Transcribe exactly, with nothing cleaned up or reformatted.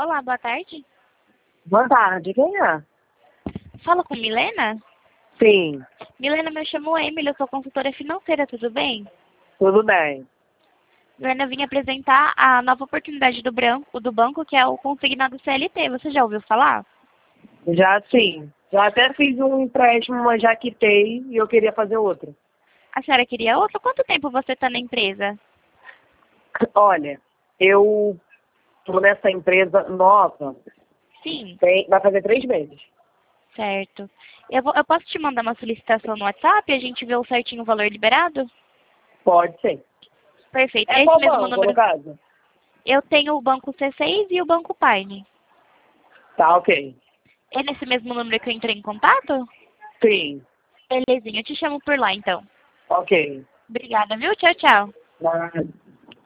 Olá, boa tarde. Boa tarde, quem é? Fala com Milena? Sim, Milena, me chamo Emily, eu sou consultora financeira, tudo bem? tudo bem. Milena, eu vim apresentar a nova oportunidade do, branco, do banco, que é o consignado C L T. Você já ouviu falar? Já sim. Já até fiz um empréstimo, mas já quitei e eu queria fazer outro. A senhora queria outro? Quanto tempo você está na empresa? Olha, eu tô nessa empresa nova, Sim, tem, vai fazer três meses. certo. Eu, vou, eu posso te mandar uma solicitação no WhatsApp e a gente vê o certinho o valor liberado? Pode ser. Perfeito. É É esse qual mesmo banco, no número. caso? Eu tenho o banco C seis e o banco Pine. Tá, ok. É nesse mesmo número que eu entrei em contato? Sim, Belezinha, eu te chamo por lá então. ok. Obrigada, viu? Tchau, tchau. Mas...